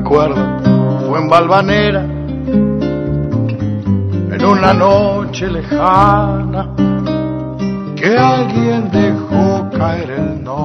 recuerdo, fue en Valvanera, en una noche lejana, que alguien dejó caer el nombre